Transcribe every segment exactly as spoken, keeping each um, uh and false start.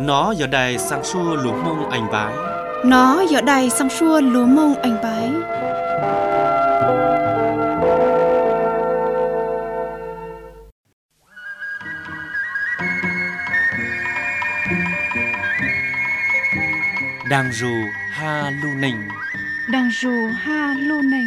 Nó giờ đây sang xua lúa mông anh bái. Nó giờ đây sang xua lúa mông anh bái. Đang dù ha lu nình. Đang dù ha lu nình.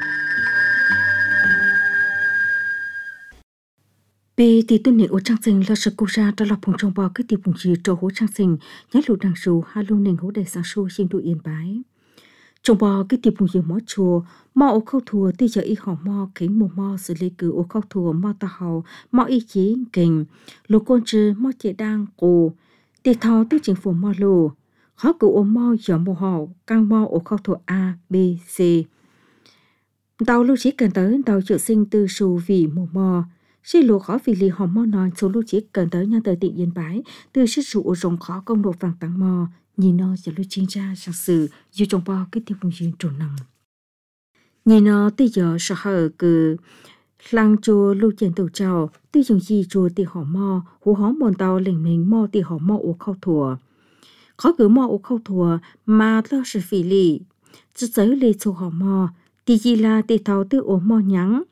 Bê thì tuân nền ô trang sinh là sự cố ra cho lọc phòng trong bò cái tiệp phòng trì trò hố trang sinh nhá lụ đằng dù ha lu nình hố đầy sáng su xin tụ yên bái. Trong bò cái tiệp phòng trì mó chùa mò ô khâu thùa tí giờ y hò mò kính mồ mò xử lý cử ô khâu thùa mò ta hào mò y chí kình lô côn trừ mò chế đang cổ tì thao tí chính phủ mò lù khó cử ô mò gió mồ hào căng mò ô khâu thùa A, B, C. Tàu lưu chí cần tới tàu triệu sinh từ sù vì mồ mò khi lúa khó vì lì hòm mò non số lưu chí cần tới nhân tới tỉnh yên bái từ sức sụ rồng khó công độ vàng tăng mò nhìn nó sẽ lưu chính ra sang sử dù trong bao cái tiêu vùng duyên trồn nằm nhìn nó tới giờ sợ hở cứ lăng chùa lưu trên tàu trào tới dùng gì chùa tì hòm mò hú hóm bồn tàu lệnh mình mò tì hòm mò ổ khâu thùa khó cứ mò ổ khâu thùa mà lo sự phỉ lì chứ giới lì số hòm mò tì gì là tì thảo tư ổ mò nhắn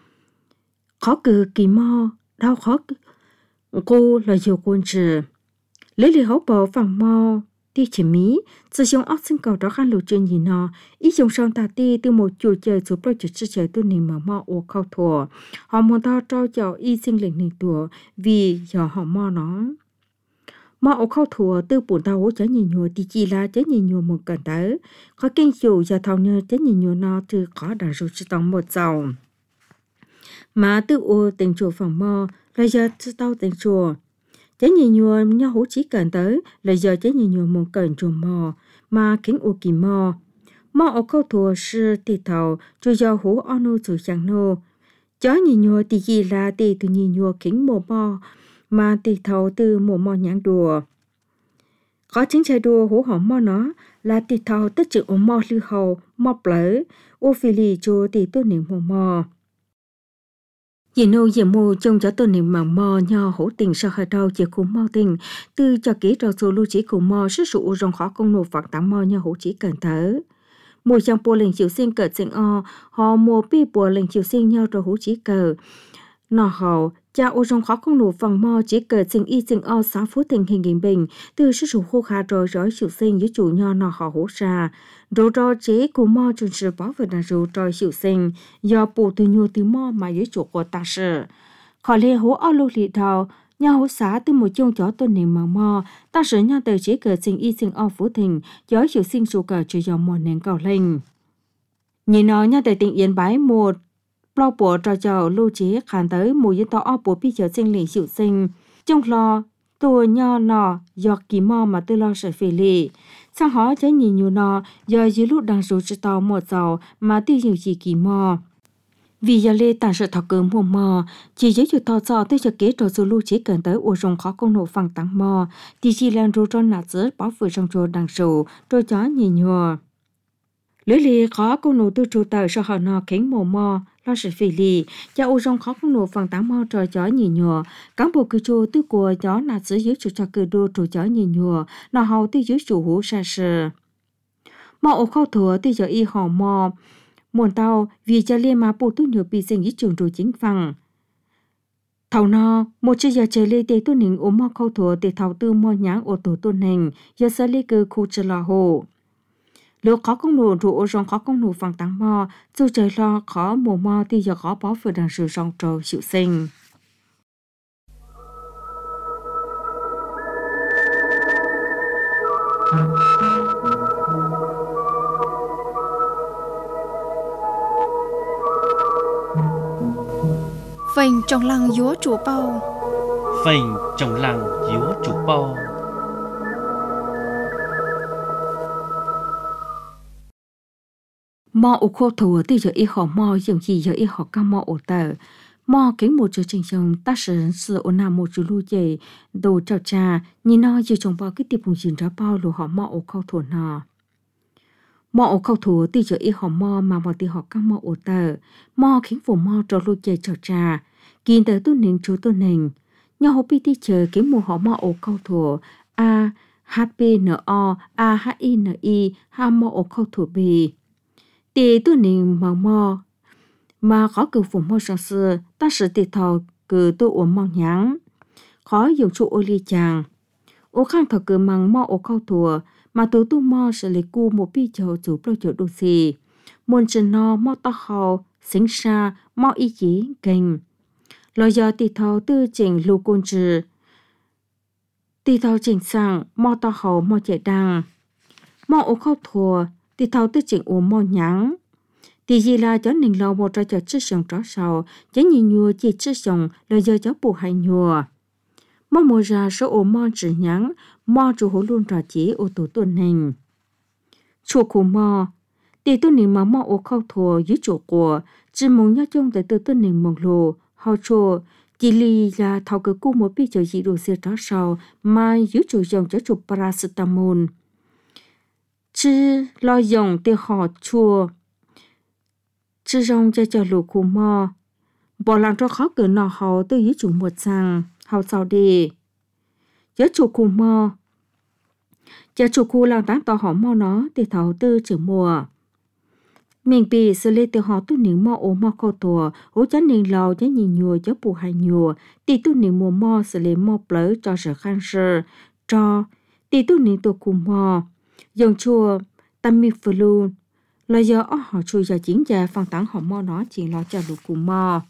khó cử kỳ mò đau khó cô là nhiều quân trừ lấy lì hấu bò phẳng mò ti chỉ mí sử dụng óc sinh cầu đó khăn lụt chuyện gì nó ý dùng son tà ti từ một chủ chơi số project chơi chơi tôi nền mở mò ô khâu thua họ muốn tao trao cho y sinh lệnh nền tùa vì giờ họ mò nó mò ô khâu thua từ bổn tao hỗ trợ nhìn nhùa ti chỉ là chế nhìn nhùa một cần tới khó kinh chủ giờ thầu nhờ chế nhìn nhùa nó từ khó đã rồi chỉ tao một giàu mà tự ô tình chùa phòng mò là giờ tao tình chùa chế nhìn nhùa nhau hỗ chỉ cần tới là giờ chế nhìn nhùa một cần chùa mò mà kính ô kỳ mò mò ô khâu thua sư tì thầu cho giờ hỗ onu chủ chẳng nô chó nhìn nhùa tì gì là tì từ nhìn nhùa kính mò mò mà tì thầu từ mò mò nhãn đùa có chính chạy đùa hỗ họ mò nó là tì thầu tất chữ ô mò lưu hầu mò lỡ ô phi lì cho tì tôi niệm mò mò Dì nô dì mô trông cho tôi niệm mạng mò nhỏ hỗ tình sao hơi đau chỉ cũng mò tình từ cho kỹ trò số lưu chỉ cùng mò sức sụ rong khó công nộp phạt tám mò nhỏ hỗ chỉ cần thở. Mùi trong bộ lệnh chiều sinh cờ sinh o họ mùa bi bộ lệnh chiều sinh nhau rồi hỗ chỉ cờ. Nó hậu cha ô rong khó công nộp vòng mò chỉ cờ sinh y sinh o sáng phút tình hình hình bình từ sức sụ khô khá rồi rồi chiều sinh với chủ nhỏ nó họ hỗ ra. Rồi rồi chế của mò chuẩn sự bảo vệ là rồi rồi chiều sinh do bộ từ nhiều từ mò mà với chủ của ta sự. Khỏi lê hỗ áo lô lì đầu nhà hỗ xá từ một chung chó tôn nền mà mò ta sự nhà từ chế cờ sinh y sinh o phú thình gió chiều sinh chủ cờ cho dòng mò nền cầu linh. Nhìn nó nhà từ tỉnh Yên Bái một bao bộ trò trò lưu chế khán tới mùi dân tỏ o bộ bí chờ sinh lì chiều sinh trong lo tôi nho nọ do kỳ mò mà tôi lo sẽ phê lì sang họ chế nhìn nhiều nọ do dưới lúc đang số cho tao một giàu mà tiêu nhiều chỉ kỳ mò vì giờ lê tàn sự thọ cơm mùa mò chỉ dưới chụp thọ cho tôi cho kế trò số lưu chế cần tới ổ rồng khó công nổ phẳng tăng mò thì chỉ làm rô tròn nạt giữa bảo vệ trong trò đang số trò chó nhìn nhiều lưỡi lì khó công nổ tư trù tờ cho họ nọ kén mùa mò lo sự phê lì cho ổ rồng khó công nổ phẳng tăng mò trò chó nhìn nhiều cán bộ cư trù tư của chó nạt giữa dưới chụp cho cư đô trò chó nhìn nhiều nó hầu tư dưới chủ hữu xa sự mò ổ khâu thừa tư giờ y hò mò muôn tàu vì cho liên mà bộ tu nhiều bị sinh ý trường rồi chính phẳng thầu no một chiếc giờ chơi lê tê tu nình ốm mò khâu thừa để thầu tư mò nháng ô tô tu nình giờ sẽ lê cơ khu chờ lò hồ lúc khó công nổ rồi ô rong khó công nổ phẳng tăng mò dù trời lo khó mùa mò thì giờ khó bỏ vừa đằng sự rong trầu chịu sinh Phình trong lăng dúa chủ bao Phình trong lăng dúa chủ bao mò ổ khô thua thì giờ y họ mò dùng gì giờ y họ cam mò ổ tờ mò kính một chỗ trình chồng ta sử sự ổ nào một chỗ lưu dày đồ trào trà nhìn nó giờ trong bao cái tiệp vùng dình ra bao lù họ mò ổ khô thua nọ mò ổ khâu thua thì giờ y họ mò mà vào thì họ cam mò ổ tờ mò khiến phủ mò trò lưu dày trào trà kiên tới tu nền chú tu nền nhau hộp đi chờ kiếm mùa họ mò ổ khâu thua a h p n o a h i n i ha mo o khâu thủ bì tì tu nình mò mò mà khó cử phủ mò sang sư ta sử tì thầu cử tu ổn mò nháng khó dùng trụ ô ly chàng ô khang thầu cử măng mò ô khâu thùa mà tù tu mò sẽ lấy cu một bi chầu chủ pro chỗ đô xì muôn chân no mò to hầu xính xa mò ý chí kênh lời giờ tì thầu tư chỉnh lưu côn trừ tì thầu chỉnh sang mò to hầu mò chạy đăng mò ô khâu thùa tì thầu tư chỉnh ô mò nháng tì gì là cho nình lâu một trò chất sống trò sầu chá nhìn nhùa chỉ chất sống lời giờ cháu bù hay nhùa mò mùa ra số ô mò trừ nháng mò chủ hữu luôn trò chỉ ô tù tuần hình chùa khu mò tì tu nình mà mò ô khâu thùa dưới chùa của chỉ mong nhá chung tại tư tuần nình mong lù hào chùa chỉ lì là thảo cơ cung một bí cho dị đồ xe trò sầu mà dưới chùa dòng cho chùa paracetamol chỉ lo dòng tì họ chùa chỉ rong cho cho lù khu mò bỏ làng cho khó cử nọ hậu từ dưới chủ một sang hậu sau đi dưới chủ khu mò cho chủ khu làng tán tỏ họ mò nó thì thảo tư chữ mùa mình bị xử lý từ họ tu niệm mò ố mò câu tùa ố chán niệm lâu chán nhìn nhùa cho bù hai nhùa thì tu niệm mùa mò xử lý mò blớ cho sở khăn sơ cho thì tu niệm tu khu mò dùng chùa Tamiflu là do họ chui ra chiến gia phân tán họ mò nó chỉ lo cho lũ cụ mò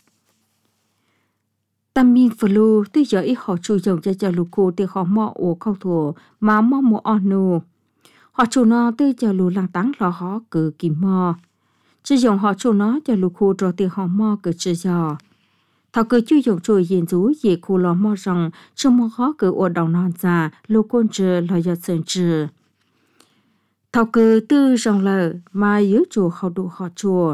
Tamiflu từ giờ ít họ chui dùng cho cho lũ cụ thì họ mò ổ khâu thua mà mò mò onu họ chui nó từ giờ lũ lang tán lo họ cử kìm mò chỉ dùng họ chui nó cho lũ cụ rồi thì họ mò cử chỉ giờ thảo cử chui dùng chui hiện rú về cụ lo mò rằng trong mò khó cử ở đầu non già lũ côn trừ là do sơn trừ thảo cử tư rong lờ mà yếu chùa họ đủ họ chùa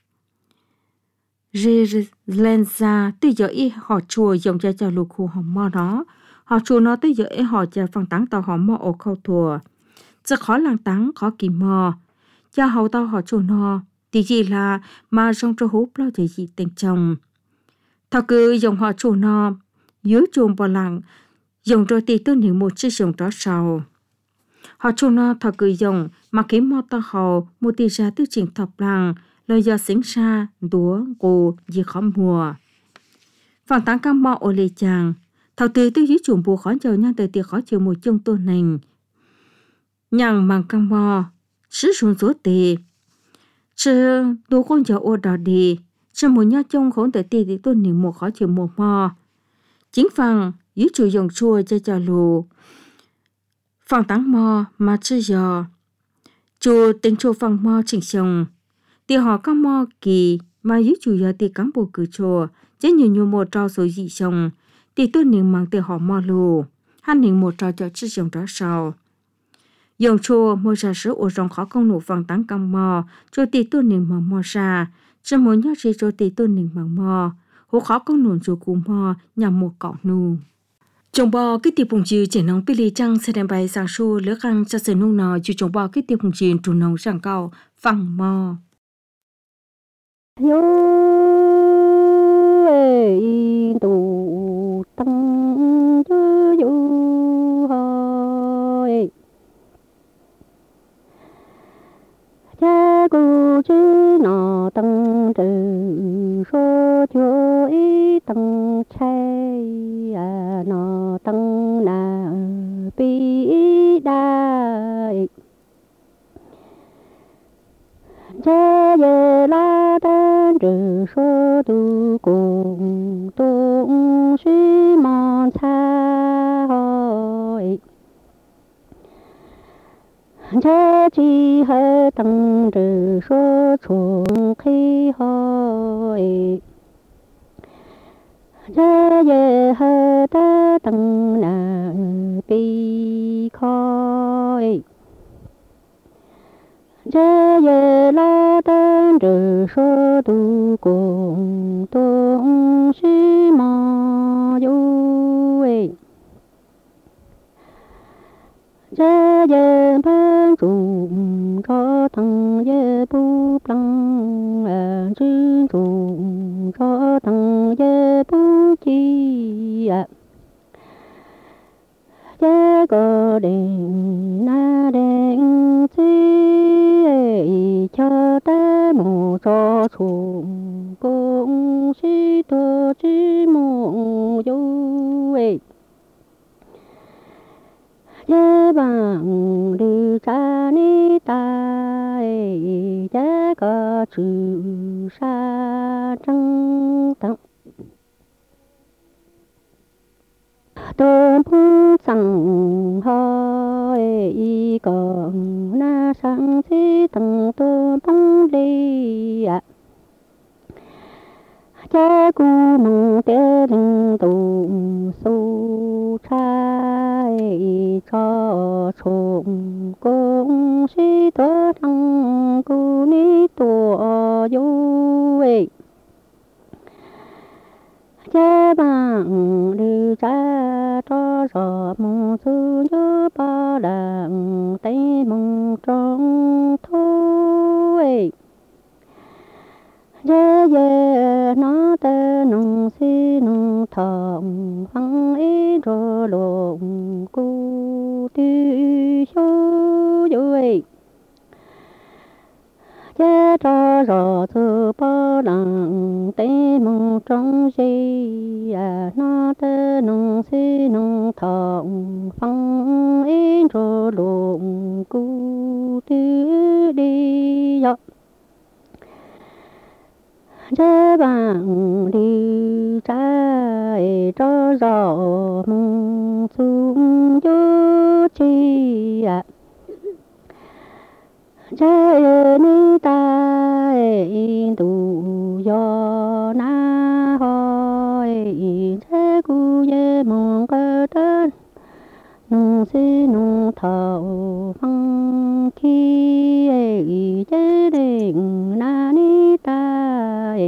rê lên ra từ giờ ít họ chùa dùng cho cho lục khu họ mò đó họ chùa nó từ giờ ít họ cho phần tán tàu họ mò ở khâu thùa rất khó lang tán khó kìm mò cho hậu tàu họ chùa nó thì gì là mà trong cho hút lo thì gì tình chồng thảo cử dùng họ chùa nó yếu chuồng bò lặng dùng rồi thì tôi niệm một chiếc dùng đó sau họ chôn nó thọ cử dùng mà kiếm mò to hầu một tỷ ra tư trình thập lăng lời giờ xính xa đúa cô gì khó mùa phản tán cam mò ô lê chàng thảo từ tư dưới chuồng bùa khó chờ nhau từ tiệc khó chịu một chung tôn nành nhàng bằng cam mò sứ xuống số tì chứ đúa con chờ ô đỏ đi chứ một nhau chung khốn từ tì thì tôn nành một khó chịu một mò chính phẳng dưới chuồng dùng chua cho cho lù phòng táng mò mà chưa giờ chùa tính chùa phòng mò chỉnh xong thì họ có mò kỳ mà dưới chủ giờ thì cán bộ cử chùa chứ nhiều nhiều một trò số dị xong thì tôi niệm mang từ họ mò lù hắn niệm một trò cho chưa xong đó sau dùng chùa mua ra sữa ở trong khó công nụ phòng táng cam mò cho thì tôi niệm mà mò ra chứ muốn nhớ gì cho thì tôi niệm bằng mò hố khó công nụ chùa cù mò nhằm một cọng nụ trồng bò cái tiệp bùng chư chỉ nông pili trăng sẽ đem bài sang xu lứa khăn cho sự nông nò chú trồng bò cái tiệp bùng chư trù nông sang cao phẳng mò yo tu tăng yo yo hai cha cô chứ nọ tăng từ số cho ý tăng chay à nọ tăng na bi đại cha ye la tan trừ số tu cùng tung suy mòn xa hội cha chi hơi tăng trừ số chuông khi hội cha ye hơi ta tăng na bi khói cha ye la tan trừ số tu cùng tung suy mò yu cha ye ban trùng cho tăng ye bu lăng à chứ trùng cho tăng ye bu chi à cha chế có đèn na đèn chi cho ta mù cho chuồng cũng chỉ tôi chỉ mù du ấy chế bằng đi cha ni ta chế có chữ sa trăng tặng tôi muốn rằng hơi còn na sang chỉ tầng tôi bóng đi à cha cu mong té rừng tù su trai cho trộm cũng chỉ tớ thằng cu ní tua du ấy chế bằng đi cha cho rõ mong su nhớ ba đằng tay mong trong thôi chế chế nó tê nông si nông thòng phăng ý rô lộn cu tư số vui chế cho rõ thư ba đằng tay mong trong gì à nó tê nông si nông thòng phăng ý rô lộn cu tư đi dọc chế bằng đi trái cho rõ mong xuống vô chi à chế ni ta tu do na hỏi chế cu ye mong cơ tên nung si nung thầu phăng khi chế định na ni ta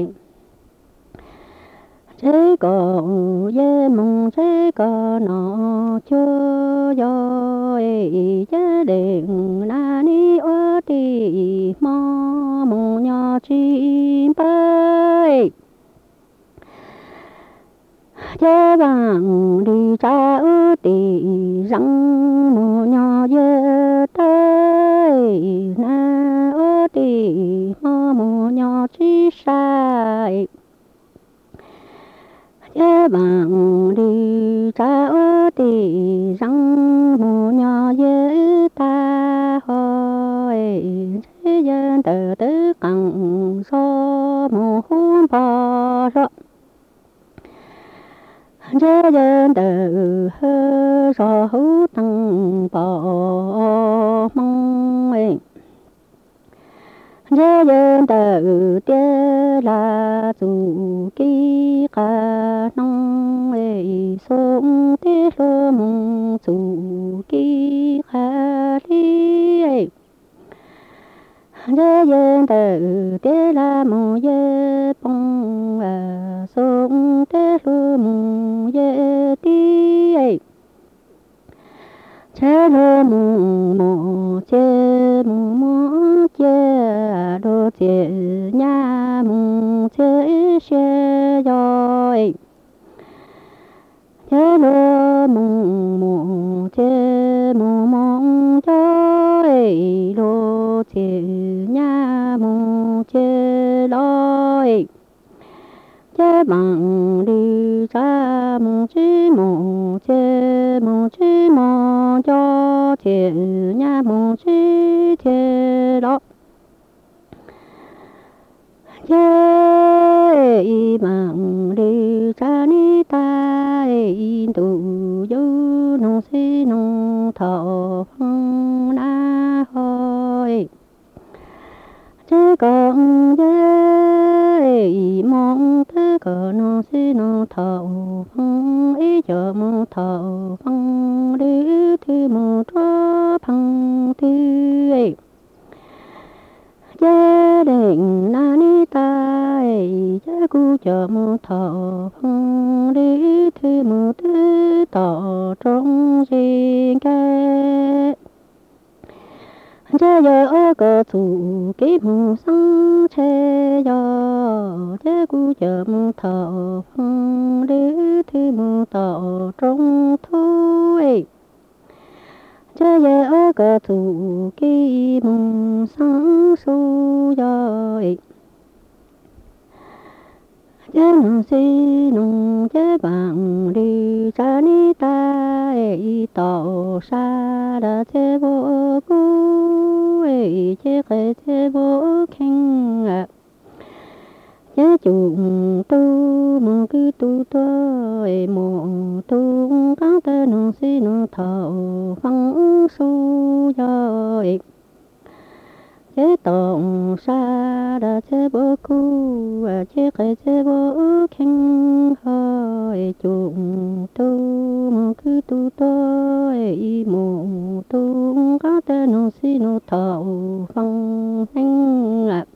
chế có ye mong chế có nó cho yo chế định na ni ở đi mò mong nhỏ chim bay chế bằng đi cha ư tì răng mù nhỏ dê tây na ư tì mò mù nhỏ chi sai chế bằng đi cha ư tì răng mù nhỏ dê ta hỏi chế dân tờ tứ cẳng so mù hôn bò rõ chế dân từ hơ rõ hữu tăng bỏ mong ấy chế dân từ tê là dù ký cả nông ấy sống tê lô mong dù ký khá đi ấy chế dân từ tê là mong dê bông à sống tê lô mong dê tí ấy chế lô mong mong chế mong mong chế đô chế nhà mong chế xe rồi chế lô mong mong chế mong mong chơi lô chế nhà mong chế lôi chế bằng đi ra mong chí mong chế mong chí mong cho chế nhà mong chí chế đó chế bằng đi ra ni ta tu du nông si nông thọ phong na hỏi chế còn dê mong thế cờ nông si nông thọ phong ý chờ mong thọ phong đi thi mong cho phong thi ấy chế định na ni ta chế cu chờ mong thọ phong đi thi mong tư tỏ trong riêng cái chế giờ ở cờ thủ ký mong sang chế giờ chế cu chờ mong thọ phong đi thi mong tỏ trong thôi su kỳ mong sang su rồi chế nông si nông chế bằng đi cha ni ta ấy tàu sa đã chế bộ cũ ấy chế cái chế bộ khen à chế chung tu mong cứ tu tôi mong tu các tên nông si nông thầu phăng su rồi chế tổng sa đã chế bộ cũ chế cái chế bộ khen hỏi chung tu mong cứ tu tôi mong tu các tên nông si nông thầu phăng thanh à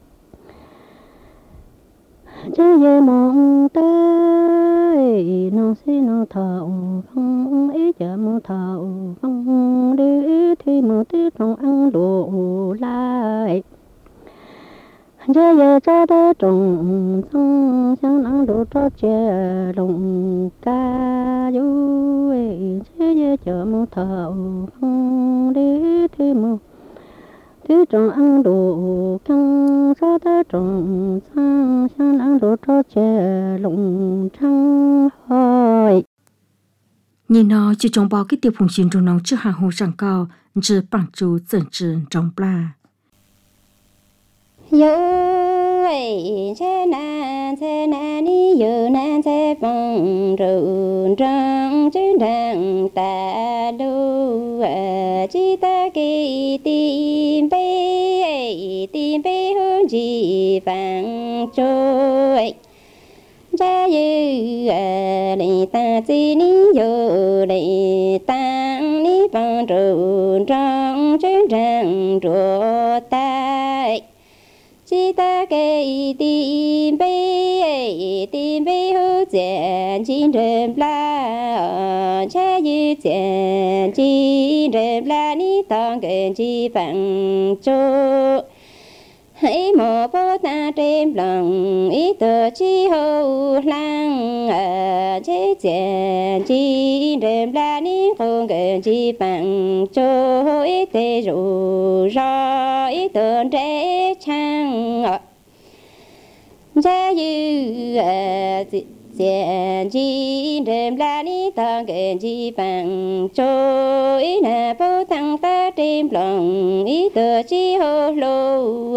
chế ye mong tới nông si nông thầu phăng ý chợ mong thầu phăng đi thì mong tí trong ăn đồ lại chế ye cha đỡ trồng sang sang ăn đồ cho chè đồng ca du chế ye chợ mong thầu phăng đi thì mong thứ trồng ăn đồ căng ra tới trồng sang sang ăn đồ cho chè lồng trăng hỏi nhìn nó chỉ trồng bao cái tiêu phùng xin trong nông chưa hàng hồ sảng cao chỉ bằng chú dẫn trừ trồng pla yo ấy chế nan chế nan đi yo nan chế bằng rượu trăng trên đằng ta đu chỉ ta kỳ tìm bê tìm bê hướng gì vàng trôi cha yu để ta chỉ ní yo để ta ní bằng rượu trăng trên đằng rùa ta chỉ ta cái tìm bê tìm bê hữu diện chín rừng la cha yu diện chín rừng la ní tòng gần chi bằng chỗ hãy mò bố ta trên lòng ý tờ chi hậu lăng chế diện chín rừng la ní không gần chi bằng chỗ ý tê rủ rõ ý tờ trẻ chăng cha yu diện chi rừng la ní tòng gần chi bằng chỗ ý nà bố tăng ta trên lòng ý tờ chi hậu lô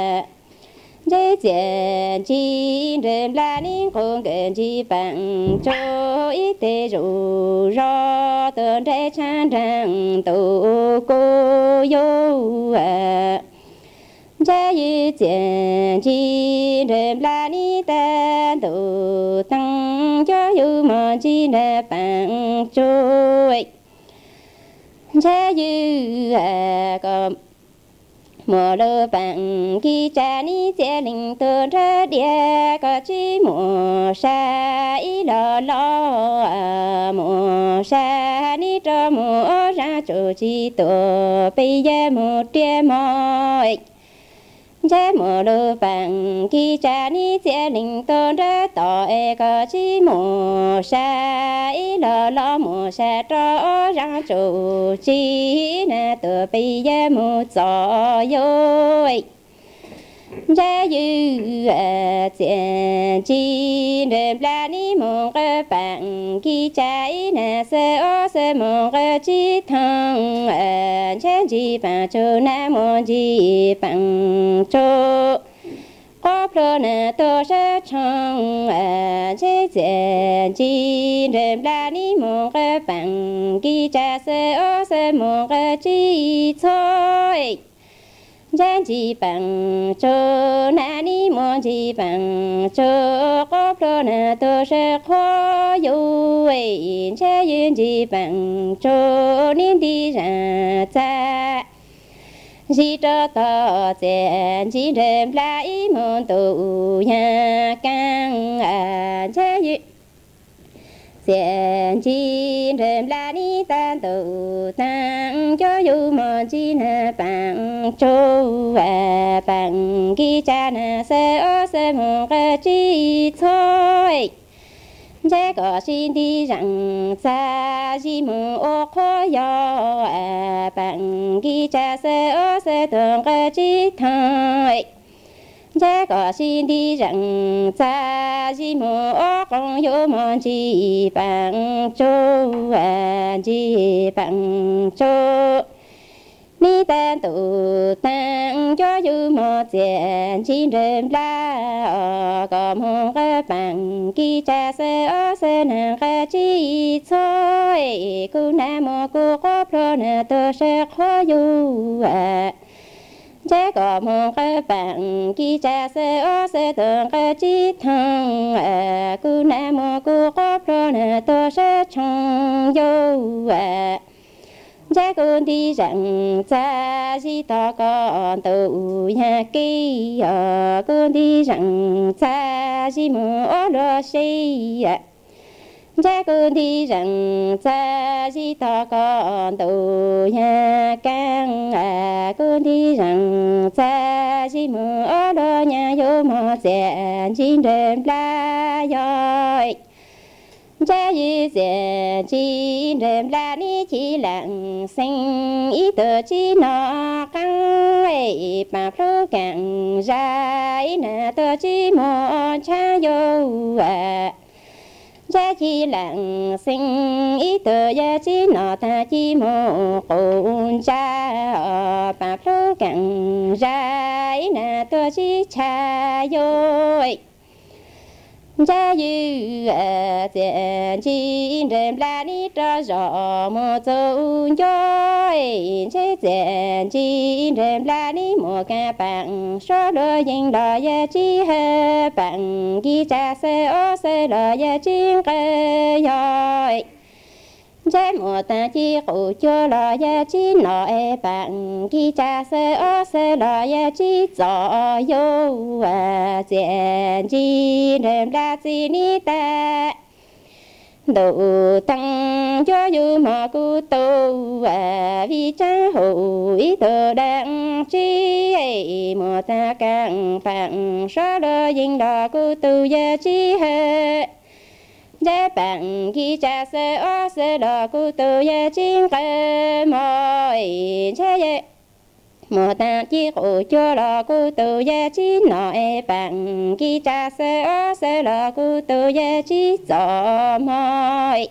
chế diện chi rừng la ní không gần chi bằng chỗ ý tê rủ rõ tờ trẻ chăng rằng tụ cô yo cha yu diện chi rừng la ní ta tụ tăng cho yu mò chi nà bằng trôi cha yu có mùa lơ bằng khi cha ní chế linh tơ ra địa có chi mùa sa ý lo lo mùa sa ní cho mùa ra chỗ chi tổ bây giờ một đêm mỏi cha mùa lơ bằng khi cha ní chế linh tơ ra tỏ e có chi mùa sa ý lo lo mùa sa cho ra chỗ chi nè tổ bây giờ một gió yôi cha yu diện chi rừng la ní mong cơ bằng khi cha ý nè sơ ô sơ mong cơ chi thăng cha chi bằng chỗ nè mong chi bằng chỗ có pro nè tô sơ chăng chế diện chi rừng la ní mong cơ bằng khi cha sơ ô sơ mong cơ chi thôi cha chi bằng chỗ nè ní mong chi bằng chỗ có pro nè tô sơ khó yu cha yun chi bằng chỗ nín đi ra cha chỉ cho tao diện chỉ rừng la ý mong tụ nhà căng cha yu diện chi rừng la ní tan tụ tăng cho yu mong chi nè bằng chỗ bằng khi cha nè sơ ô sơ mong cơ chi thôi Giá có xin đi rằng xa gì mù ô khó yo bằng ghi cha sơ ô sơ tuần cơ chí thôi. Giá có xin đi rằng xa gì mù ô con yo mòn chi bằng chô chi bằng chô. Ni tan tu tăng cho du một tiền chín đêm la có mong cái bằng kỳ cha sơ ở sơ nàng cái chi thôi cô nam mô cô có pro nè tôi sẽ khó du à cha có mong cái bằng kỳ cha sơ ở sơ tường cái chi thằng à cô nam mô cô có pro nè tôi sẽ chọn du à cha con đi rằng cha chỉ to con tu nhà kia con đi rằng cha chỉ muốn ở đó xây cha con đi rằng cha chỉ to con tu nhà càng con đi rằng cha chỉ muốn ở đó nhà vô một tiền chín đêm la rồi cha yu dễ chi đêm la ni chi lặng sinh ý tờ chi nó căng ấy bà pro càng ra ý nè tờ chi mò cha yo à cha chi lặng sinh ý tờ ya chi nó ta chi mò con cha bà pro càng ra ý nè tờ chi cha yo cha yu à tiền chi đêm la ni cho rõ một dấu nhoi cha tiền chi đêm la ni một cái bằng số đôi những đôi ya chi hơi bằng ghi cha sơ ô sơ đôi ya chi cái nhoi cha một ta chi cụ cho đôi ya chi nội bằng ghi cha sơ ô sơ đôi ya chi rõ yo à tiền chi đêm la chi ni ta đủ tăng cho du mà cu tu à vì cha hữu ý tự đang chi một ta càng phẳng số đôi dinh đò cu tu ya chi hệ giá bằng ghi cha sơ ô sơ đò cu tu ya chi cơ mỏi cha ye một ta chi cụ cho đò cu tu ya chi nội bằng ghi cha sơ ô sơ đò cu tu ya chi gió mỏi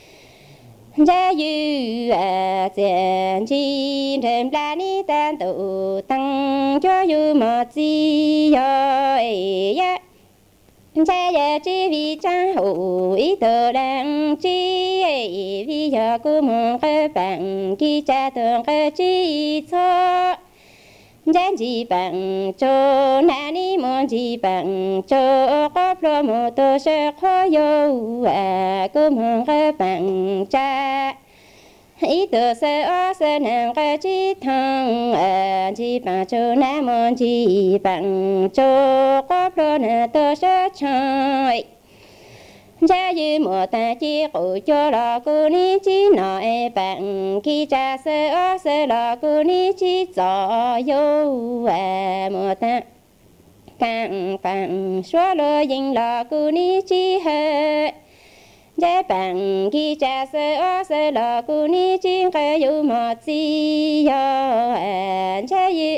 giá yu à tiền chi đêm la ni tan tu tăng cho yu một chi rồi ya cha ya chi vì cha hữu ý tự đang chi vì giờ cô mong cái bằng khi cha thường cái chi cho Giang chỉ bằng cho na ni mong chỉ bằng cho có pro một tô sẽ khó yêu à cứ mong cái bằng cha ý tự sẽ ở sẽ nàng cái chỉ thằng à chỉ bằng cho na mong chỉ bằng cho có pro na tô sẽ chơi cha yu một ta chi cụ cho lò cu ni chi nội bằng khi cha sơ ở sơ lò cu ni chi gió yo à một ta càng bằng số lô dinh lò cu ni chi hơi cha bằng khi cha sơ ở sơ lò cu ni chi cái yu một chi yo à cha yu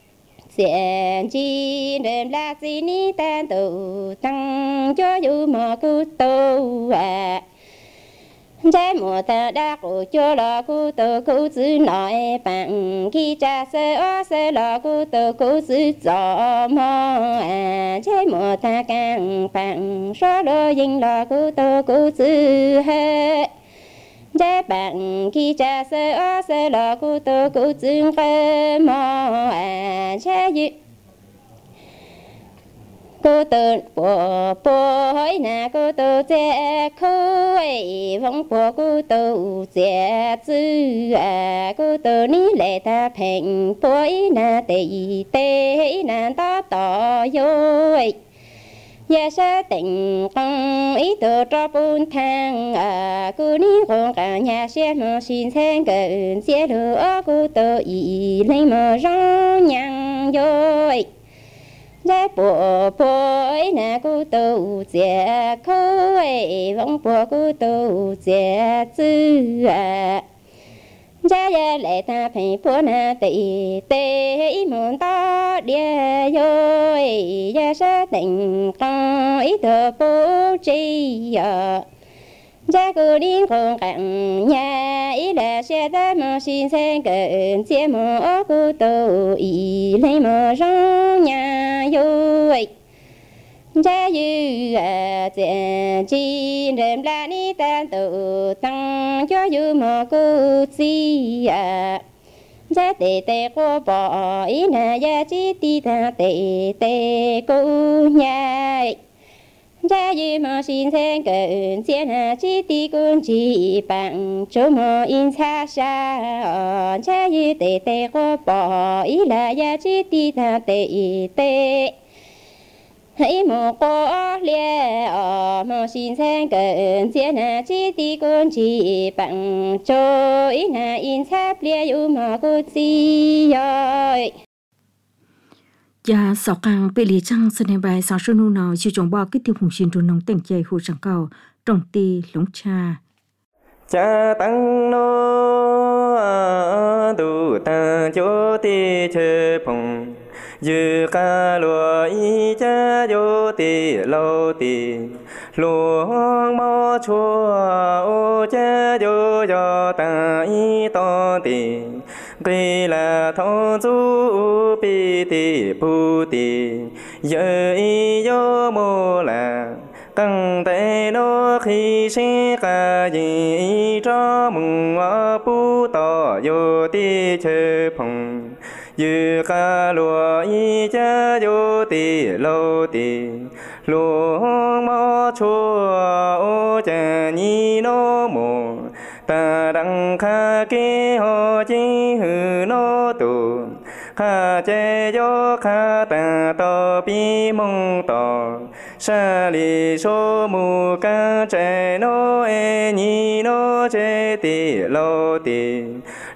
tiền chi đêm la chi ni tan tu tăng cho du mà cu tu à cha mùa ta đã cụ cho lò cu tu cu chữ nội bằng khi cha sơ ở sơ lò cu tu cu chữ gió mò à cha mùa ta càng bằng số đôi dinh lò cu tu cu chữ hết cha bằng khi cha sơ ở sơ lò cu tu cu chữ cơ mò à cha yu cô tự bộ bộ hỏi na cô tự che khơi vong bộ cô tự che chữ à cô tự ní lệ ta phèn bối na tê tê na to to yôi ya sa tình con ý tự cho bún thang à cô ní con cả nhà xe mà xin sen cận xe lửa cô tự ý lấy mà rong nhang yôi giá bộ bộ ấy nè cô tu trẻ khơi vong bùa cô tu trẻ chữ à cha ya lệ ta phải bùa na tị tê muốn ta địa rồi ya sa tình con ý thơ bố chi à cha cô điên con cẳng nhà ý là xe ta mà xin sen cận chia mà cô tu ý lấy mà rong nhà rồi cha yu à tiền chi đêm la ni tan tu tăng cho yu mà cô chi à cha tê tê cô bỏ ý na ya chi ti ta tê tê cô nhai cha yu mà xin sen cận chia na chi ti kun chi bằng chỗ mà in xa xa cha yu tê tê cô bỏ ý là ya chi ti ta tê tê hãy một cô lia ở mà xin sang cận chia na chi ti con chỉ bằng cho ý na in sắp lia u mà cô chi rồi. Gia sáu càng bị lý trăng sân hành bài sáu số nô nào chịu trồng bò cái tiêu phùng xin trôn nông tỉnh chạy hồ trăng cầu trồng tì lũng trà. Cha tăng nô tu ta cho ti chê phùng dư ca lúa y cha yo ti lâu ti lúa mò chua ô cha yo yo ta y to ti quy là thọ du pi ti pu ti giờ y yo mô là căng tay nó khi sẽ cả gì cho mừng ở pu tỏ yo ti chê phồng dư ca lúa y cha yo ti lâu ti lúa mò chua ô cha nhi nó mồ ta đăng kha kế ho chi hư nó tu kha che yo kha ta to pi mong to sa li so mu ca che no e nhi no che ti lo ti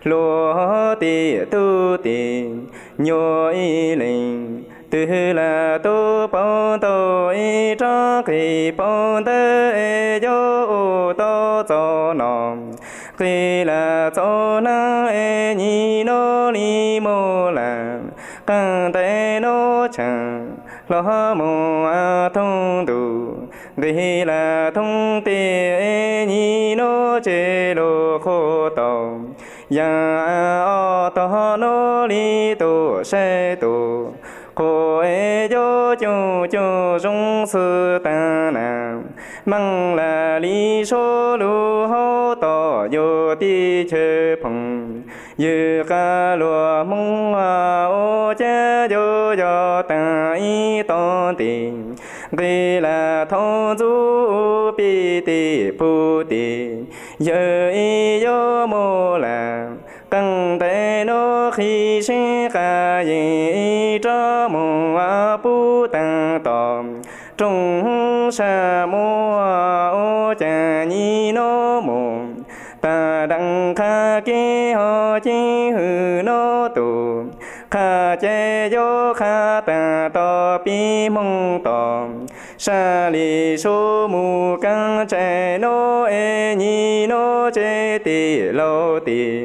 lo ti tu ti nyo y linh từ là tu bông tu y cho khi bông tơ e yo to cho nom khi là cho na e nhi no li mô là căng tay no chẳng lo mô a thông tu khi là thông ti e nhi no che lo khô tàu ya o to no li tu se tu cô e yo chu chu rong sư ta nam măng là lý số lu hô to yo ti chê phồng dư ca lúa mong a ô cha yo yo ta y to tình vì là thọ du pi ti pu ti giờ y yo mô là căng tay nó khi sẽ cả gì cho mùa a pu tăng tòm trong sa mô ô cha nhi nó mồ ta đăng kha kế ho chi hư nó tu kha che yo kha ta to pi mong tòm sa li số mu căng che nó e nhi nó che ti lâu ti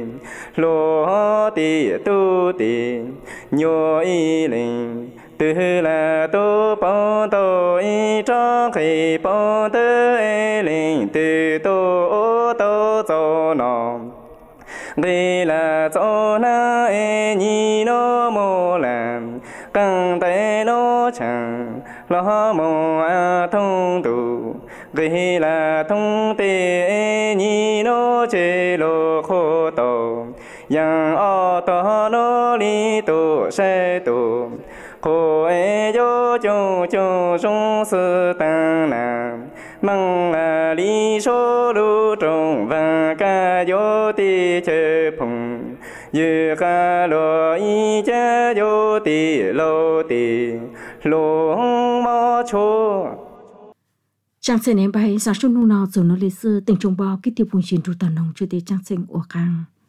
lo ti tu ti nyo y linh từ là tu bông tu y cho khi bông tơ e linh từ tu ô tô cho nom vì là cho na e nhi nó mô làm căng tay nó chẳng lo mô a thông tu vì là thông tê e nhi nó chê lô khô tàu yang o to no li tu se tu cô e yo chu chu rong sư ta nam măng là lý số lu trong và ca yo ti chê phùng dư ca lo y cha yo ti lo ti lo mò chua trang sen em bay sáng sớm nung nào rồi nó lấy sư tỉnh trong bao cái tiêu phùng chiến trụ tàn nông chưa tới trang sen của càng